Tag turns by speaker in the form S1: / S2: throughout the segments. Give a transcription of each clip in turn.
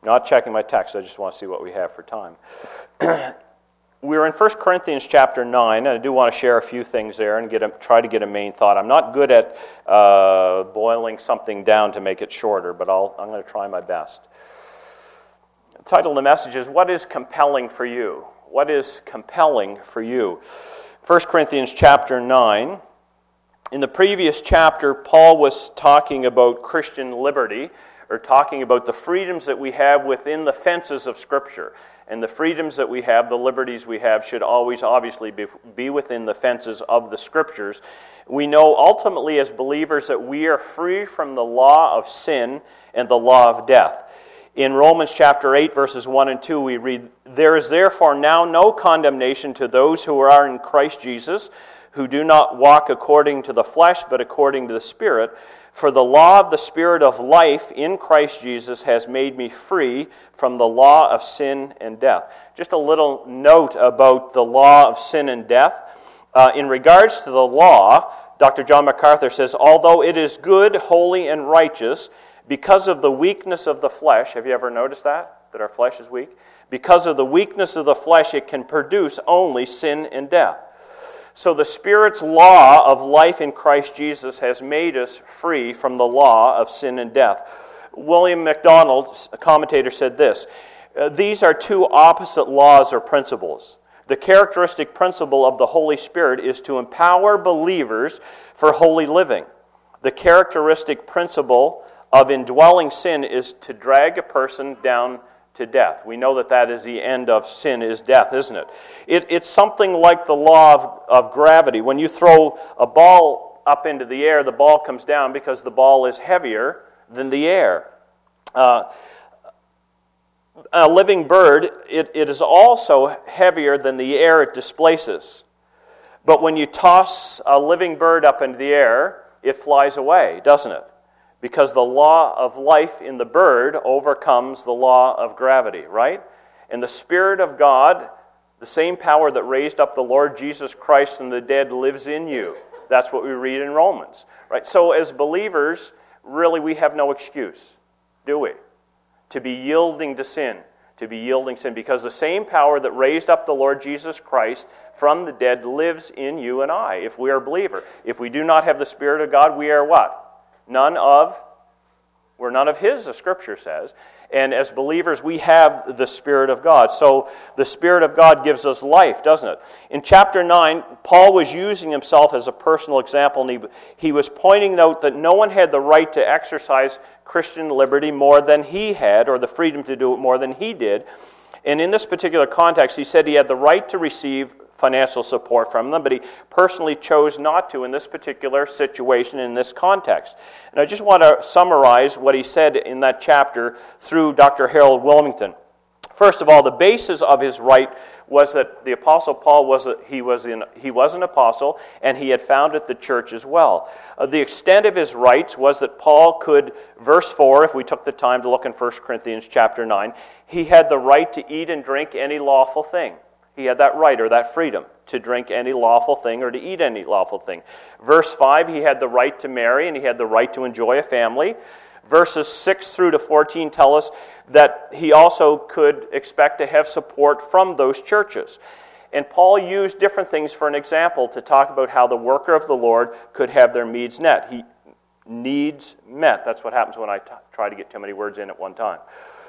S1: Not checking my text, I just want to see what we have for time. We're in 1 Corinthians chapter 9, and I do want to share a few things there and try to get a main thought. I'm not good at boiling something down to make it shorter, but I'm going to try my best. The title of the message is, What is Compelling for You? What is compelling for you? 1 Corinthians chapter 9. In the previous chapter, Paul was talking about Christian liberty, or talking about the freedoms that we have within the fences of Scripture. And the freedoms that we have, the liberties we have, should always obviously be within the fences of the Scriptures. We know ultimately as believers that we are free from the law of sin and the law of death. In Romans chapter 8, verses 1 and 2, we read, There is therefore now no condemnation to those who are in Christ Jesus, who do not walk according to the flesh, but according to the Spirit. For the law of the Spirit of life in Christ Jesus has made me free from the law of sin and death. Just a little note about the law of sin and death. In regards to the law, Dr. John MacArthur says, although it is good, holy, and righteous, because of the weakness of the flesh, have you ever noticed that our flesh is weak? Because of the weakness of the flesh, it can produce only sin and death. So the Spirit's law of life in Christ Jesus has made us free from the law of sin and death. William MacDonald, a commentator, said this, These are two opposite laws or principles. The characteristic principle of the Holy Spirit is to empower believers for holy living. The characteristic principle of indwelling sin is to drag a person down to death. We know that is the end of sin, is death, isn't it? It's something like the law of gravity. When you throw a ball up into the air, the ball comes down because the ball is heavier than the air. A living bird, it is also heavier than the air it displaces. But when you toss a living bird up into the air, it flies away, doesn't it? Because the law of life in the bird overcomes the law of gravity, right? And the Spirit of God, the same power that raised up the Lord Jesus Christ from the dead, lives in you. That's what we read in Romans, right? So as believers, really we have no excuse, do we? To be yielding to sin, because the same power that raised up the Lord Jesus Christ from the dead lives in you and I, if we are a believer. If we do not have the Spirit of God, we are what? We're none of His, the Scripture says. And as believers, we have the Spirit of God. So the Spirit of God gives us life, doesn't it? In chapter 9, Paul was using himself as a personal example, and he was pointing out that no one had the right to exercise Christian liberty more than he had, or the freedom to do it more than he did. And in this particular context, he said he had the right to receive financial support from them, but he personally chose not to in this particular situation, in this context. And I just want to summarize what he said in that chapter through Dr. Harold Wilmington. First of all, the basis of his right was that the Apostle Paul was an apostle, and he had founded the church as well. The extent of his rights was that Paul could, verse 4, if we took the time to look in 1 Corinthians chapter 9, he had the right to eat and drink any lawful thing. He had that right, or that freedom, to drink any lawful thing or to eat any lawful thing. Verse 5, he had the right to marry, and he had the right to enjoy a family. Verses 6 through to 14 tell us that he also could expect to have support from those churches. And Paul used different things for an example to talk about how the worker of the Lord could have their needs met. Needs met. That's what happens when I try to get too many words in at one time.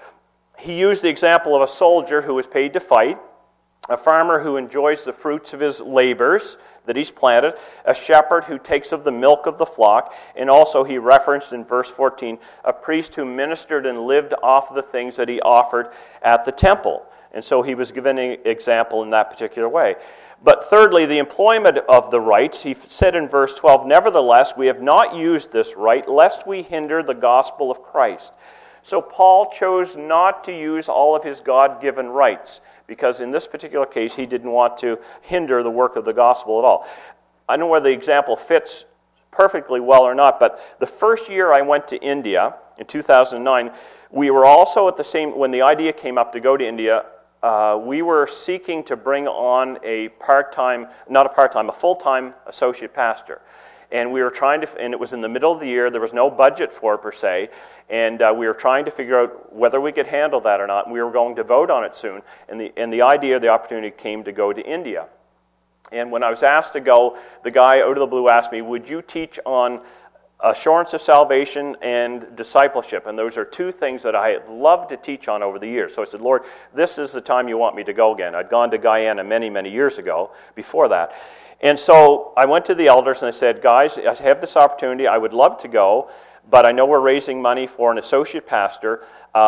S1: He used the example of a soldier who was paid to fight, a farmer who enjoys the fruits of his labors that he's planted, a shepherd who takes of the milk of the flock, and also he referenced in verse 14, a priest who ministered and lived off the things that he offered at the temple. And so he was given an example in that particular way. But thirdly, the employment of the rights, he said in verse 12, nevertheless, we have not used this right, lest we hinder the gospel of Christ. So Paul chose not to use all of his God-given rights, because in this particular case, he didn't want to hinder the work of the gospel at all. I don't know whether the example fits perfectly well or not, but the first year I went to India, in 2009, we were also at the same, when the idea came up to go to India, we were seeking to bring on a full-time associate pastor. and we were trying to, and it was in the middle of the year, there was no budget for it per se, and we were trying to figure out whether we could handle that or not, and we were going to vote on it soon, and the idea, the opportunity came to go to India. And when I was asked to go, the guy out of the blue asked me, would you teach on assurance of salvation and discipleship? And those are two things that I had loved to teach on over the years. So I said, Lord, this is the time you want me to go again. I'd gone to Guyana many, many years ago before that. And so I went to the elders and I said, guys, I have this opportunity. I would love to go, but I know we're raising money for an associate pastor.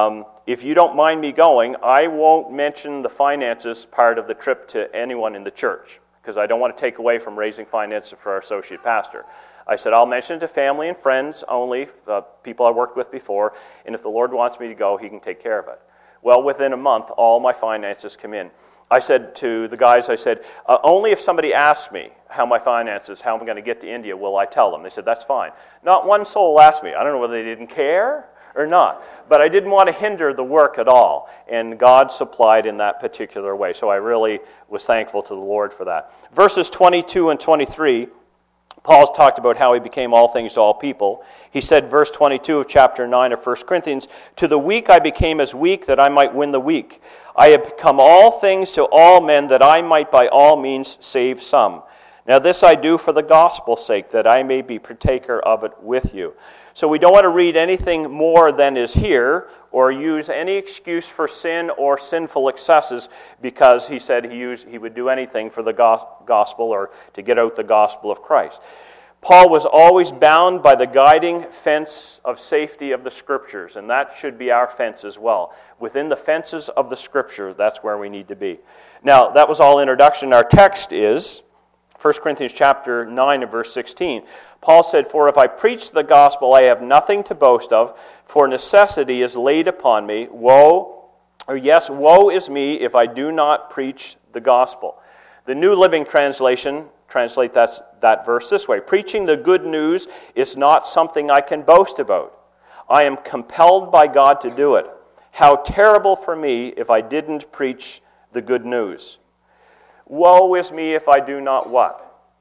S1: If you don't mind me going, I won't mention the finances part of the trip to anyone in the church, because I don't want to take away from raising finances for our associate pastor. I said, I'll mention it to family and friends only, people I worked with before, and if the Lord wants me to go, he can take care of it. Well, within a month, all my finances come in. I said to the guys, only if somebody asks me how my finances, how I'm going to get to India, will I tell them. They said, that's fine. Not one soul asked me. I don't know whether they didn't care or not, but I didn't want to hinder the work at all, and God supplied in that particular way. So I really was thankful to the Lord for that. Verses 22 and 23, Paul's talked about how he became all things to all people. He said, verse 22 of chapter 9 of 1 Corinthians, to the weak I became as weak, that I might win the weak. I have become all things to all men, that I might by all means save some. Now this I do for the gospel's sake, that I may be partaker of it with you. So we don't want to read anything more than is here, or use any excuse for sin or sinful excesses, because he said he would do anything for the gospel or to get out the gospel of Christ. Paul was always bound by the guiding fence of safety of the Scriptures, and that should be our fence as well. Within the fences of the Scripture, that's where we need to be. Now, that was all introduction. Our text is 1 Corinthians chapter 9 and verse 16. Paul said, for if I preach the gospel, I have nothing to boast of, for necessity is laid upon me. Woe is me if I do not preach the gospel. The New Living Translation translate that verse this way. Preaching the good news is not something I can boast about. I am compelled by God to do it. How terrible for me if I didn't preach the good news. Woe is me if I do not what?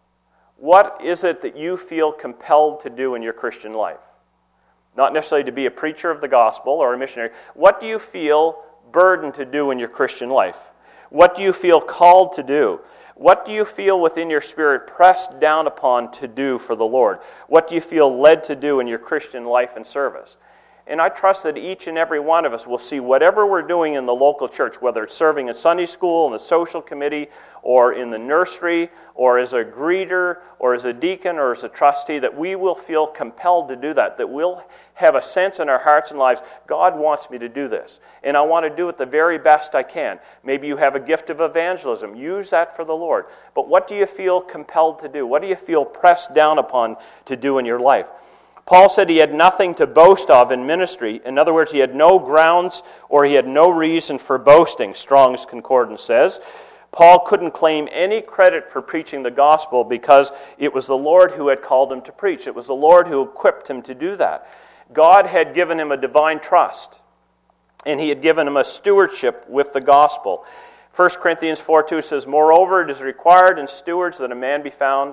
S1: What is it that you feel compelled to do in your Christian life? Not necessarily to be a preacher of the gospel or a missionary. What do you feel burdened to do in your Christian life? What do you feel called to do? What do you feel within your spirit pressed down upon to do for the Lord? What do you feel led to do in your Christian life and service? And I trust that each and every one of us will see whatever we're doing in the local church, whether it's serving in Sunday school, in the social committee, or in the nursery, or as a greeter, or as a deacon, or as a trustee, that we will feel compelled to do that we'll have a sense in our hearts and lives, God wants me to do this, and I want to do it the very best I can. Maybe you have a gift of evangelism. Use that for the Lord. But what do you feel compelled to do? What do you feel pressed down upon to do in your life? Paul said he had nothing to boast of in ministry. In other words, he had no grounds or he had no reason for boasting, Strong's Concordance says. Paul couldn't claim any credit for preaching the gospel because it was the Lord who had called him to preach. It was the Lord who equipped him to do that. God had given him a divine trust, and he had given him a stewardship with the gospel. 1 Corinthians 4:2 says, moreover, it is required in stewards that a man be found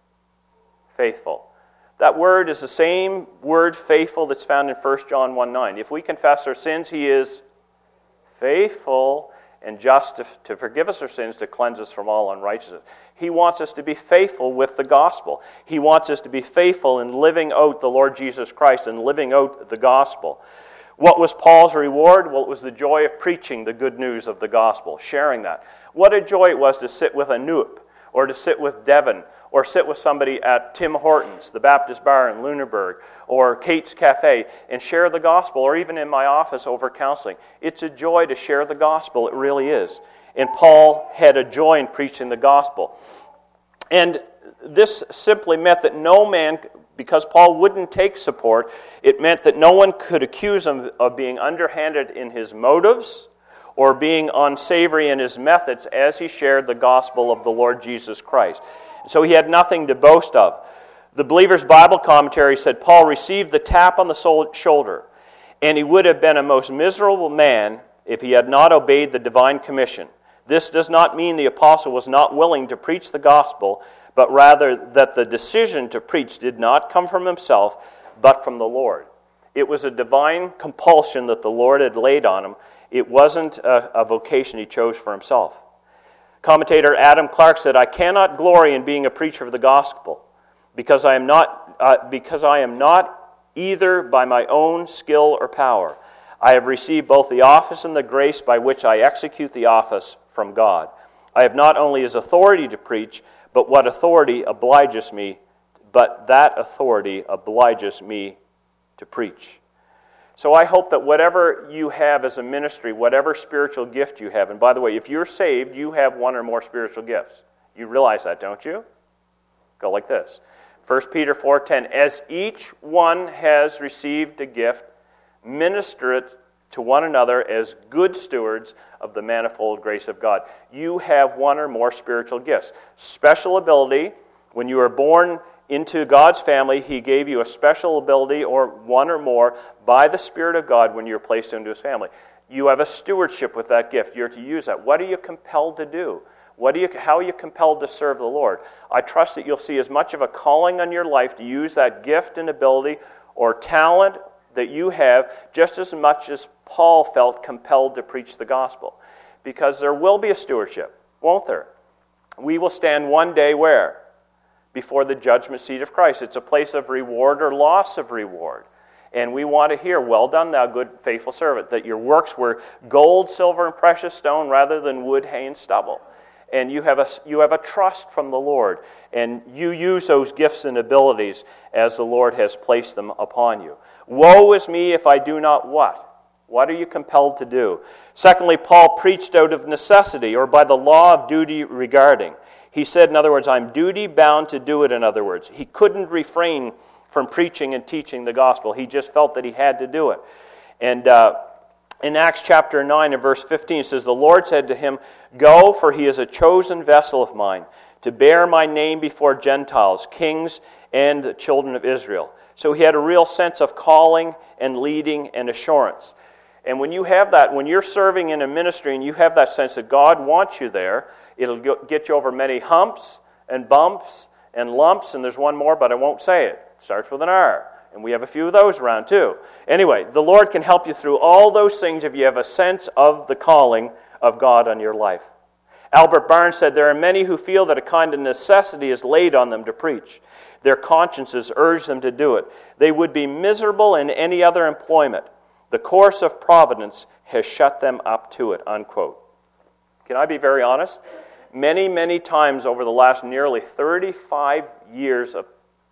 S1: faithful. That word is the same word, faithful, that's found in 1 John 1:9. If we confess our sins, he is faithful and just to forgive us our sins, to cleanse us from all unrighteousness. He wants us to be faithful with the gospel. He wants us to be faithful in living out the Lord Jesus Christ and living out the gospel. What was Paul's reward? Well, it was the joy of preaching the good news of the gospel, sharing that. What a joy it was to sit with Anup, or to sit with Devin, or sit with somebody at Tim Hortons, the Baptist Bar in Lunenburg, or Kate's Cafe, and share the gospel, or even in my office over counseling. It's a joy to share the gospel. It really is. And Paul had a joy in preaching the gospel. And this simply meant that no man, because Paul wouldn't take support, it meant that no one could accuse him of being underhanded in his motives or being unsavory in his methods as he shared the gospel of the Lord Jesus Christ. So he had nothing to boast of. The Believer's Bible Commentary said Paul received the tap on the shoulder, and he would have been a most miserable man if he had not obeyed the divine commission. This does not mean the apostle was not willing to preach the gospel, but rather that the decision to preach did not come from himself, but from the Lord. It was a divine compulsion that the Lord had laid on him. It wasn't a vocation he chose for himself. Commentator Adam Clark said, "I cannot glory in being a preacher of the gospel, because I am not either by my own skill or power. I have received both the office and the grace by which I execute the office from God. I have not only his authority to preach, but that authority obliges me to preach." So I hope that whatever you have as a ministry, whatever spiritual gift you have, and by the way, if you're saved, you have one or more spiritual gifts. You realize that, don't you? Go like this. 1 Peter 4:10, "As each one has received a gift, minister it to one another as good stewards of the manifold grace of God." You have one or more spiritual gifts. Special ability, when you were born into God's family, He gave you a special ability, or one or more, by the Spirit of God when you're placed into His family. You have a stewardship with that gift. You're to use that. What are you compelled to do? How are you compelled to serve the Lord? I trust that you'll see as much of a calling on your life to use that gift and ability or talent that you have, just as much as Paul felt compelled to preach the gospel. Because there will be a stewardship, won't there? We will stand one day where? Before the judgment seat of Christ. It's a place of reward or loss of reward. And we want to hear, "Well done, thou good, faithful servant," that your works were gold, silver, and precious stone rather than wood, hay, and stubble. And you have a trust from the Lord. And you use those gifts and abilities as the Lord has placed them upon you. Woe is me if I do not what? What are you compelled to do? Secondly, Paul preached out of necessity, or by the law of duty regarding. He said, in other words, I'm duty-bound to do it, in other words. He couldn't refrain from preaching and teaching the gospel. He just felt that he had to do it. And in Acts chapter 9 and verse 15, it says, "The Lord said to him, Go, for he is a chosen vessel of mine, to bear my name before Gentiles, kings, and the children of Israel." So he had a real sense of calling and leading and assurance. And when you have that, when you're serving in a ministry and you have that sense that God wants you there, it'll get you over many humps and bumps and lumps, and there's one more, but I won't say it. It starts with an R, and we have a few of those around too. Anyway, the Lord can help you through all those things if you have a sense of the calling of God on your life. Albert Barnes said, "There are many who feel that a kind of necessity is laid on them to preach. Their consciences urge them to do it. They would be miserable in any other employment. The course of providence has shut them up to it," unquote. Can I be very honest? Many, many times over the last nearly 35 years of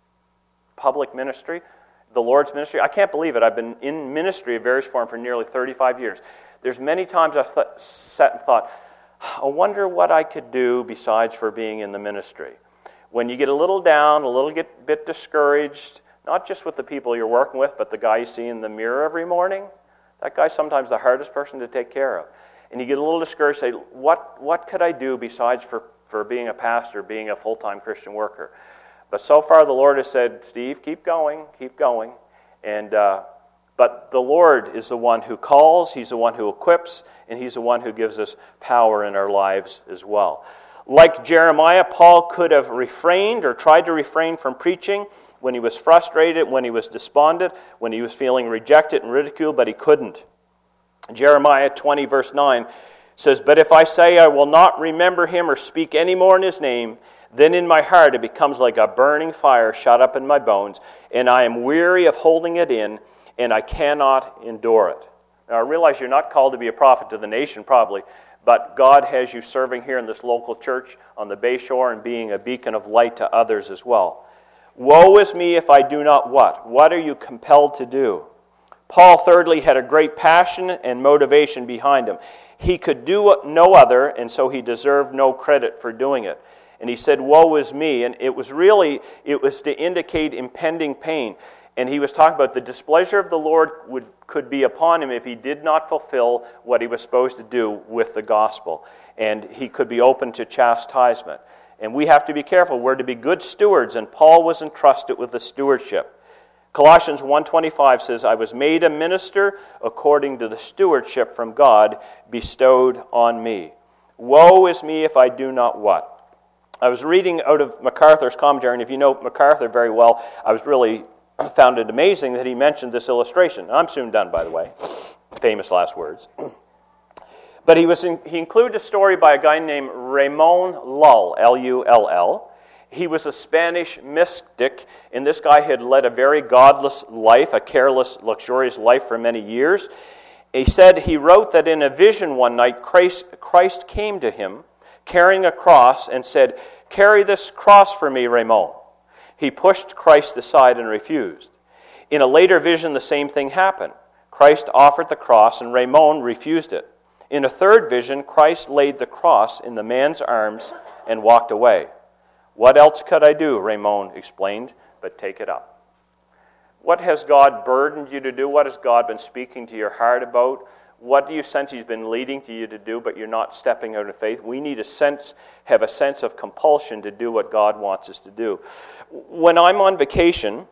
S1: public ministry, the Lord's ministry, I can't believe it. I've been in ministry of various forms for nearly 35 years. There's many times I've sat and thought, I wonder what I could do besides for being in the ministry. When you get a little down, bit discouraged, not just with the people you're working with, but the guy you see in the mirror every morning, that guy's sometimes the hardest person to take care of. And you get a little discouraged, say, what could I do besides for being a pastor, being a full-time Christian worker? But so far the Lord has said, Steve, keep going. And but the Lord is the one who calls, He's the one who equips, and He's the one who gives us power in our lives as well. Like Jeremiah, Paul could have refrained or tried to refrain from preaching when he was frustrated, when he was despondent, when he was feeling rejected and ridiculed, but he couldn't. Jeremiah 20 verse 9 says, "But if I say I will not remember him or speak any more in his name, then in my heart it becomes like a burning fire shut up in my bones, and I am weary of holding it in, and I cannot endure it." Now I realize you're not called to be a prophet to the nation probably, but God has you serving here in this local church on the Bay Shore and being a beacon of light to others as well. Woe is me if I do not what? What are you compelled to do? Paul, thirdly, had a great passion and motivation behind him. He could do no other, and so he deserved no credit for doing it. And he said, "Woe is me," and it was to indicate impending pain. And he was talking about the displeasure of the Lord could be upon him if he did not fulfill what he was supposed to do with the gospel. And he could be open to chastisement. And we have to be careful. We're to be good stewards, and Paul was entrusted with the stewardship. Colossians 1:25 says, "I was made a minister according to the stewardship from God bestowed on me." Woe is me if I do not what? I was reading out of MacArthur's commentary, and if you know MacArthur very well, I was really found it amazing that he mentioned this illustration. I'm soon done, by the way. Famous last words. But he included a story by a guy named Ramon Lull, L-U-L-L. He was a Spanish mystic, and this guy had led a very godless life, a careless, luxurious life for many years. He wrote that in a vision one night, Christ came to him, carrying a cross, and said, "Carry this cross for me, Ramon." He pushed Christ aside and refused. In a later vision, the same thing happened. Christ offered the cross, and Ramon refused it. In a third vision, Christ laid the cross in the man's arms and walked away. "What else could I do?" Ramon explained, "but take it up." What has God burdened you to do? What has God been speaking to your heart about? What do you sense He's been leading to you to do, but you're not stepping out in faith? We need have a sense of compulsion to do what God wants us to do. When I'm on vacation,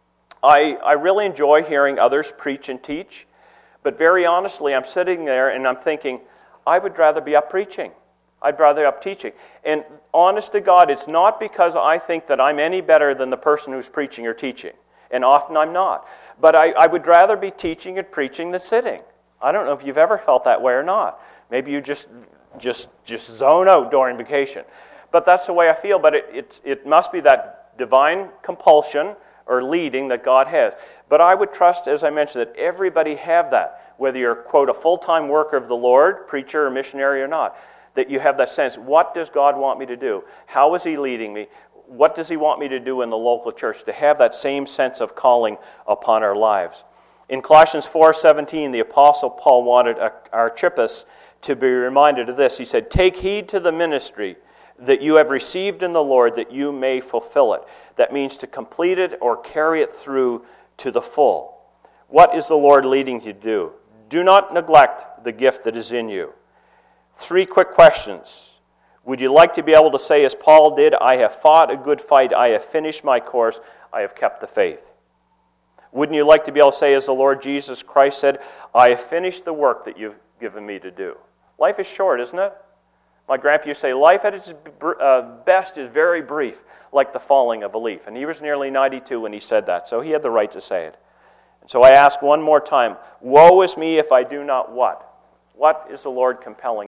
S1: I really enjoy hearing others preach and teach, but very honestly, I'm sitting there and I'm thinking, I would rather be up preaching. I'd rather up teaching. And honest to God, it's not because I think that I'm any better than the person who's preaching or teaching. And often I'm not. But I would rather be teaching and preaching than sitting. I don't know if you've ever felt that way or not. Maybe you just zone out during vacation. But that's the way I feel. But it must be that divine compulsion or leading that God has. But I would trust, as I mentioned, that everybody have that. Whether you're, quote, a full-time worker of the Lord, preacher or missionary or not. That you have that sense, what does God want me to do? How is He leading me? What does He want me to do in the local church? To have that same sense of calling upon our lives. In Colossians 4:17, the Apostle Paul wanted Archippus to be reminded of this. He said, "Take heed to the ministry that you have received in the Lord, that you may fulfill it." That means to complete it or carry it through to the full. What is the Lord leading you to do? Do not neglect the gift that is in you. 3 quick questions. Would you like to be able to say, as Paul did, "I have fought a good fight, I have finished my course, I have kept the faith"? Wouldn't you like to be able to say, as the Lord Jesus Christ said, "I have finished the work that you've given me to do"? Life is short, isn't it? My grandpa used to say, life at its best is very brief, like the falling of a leaf. And he was nearly 92 when he said that, so he had the right to say it. And so I ask one more time, woe is me if I do not what? What is the Lord compelling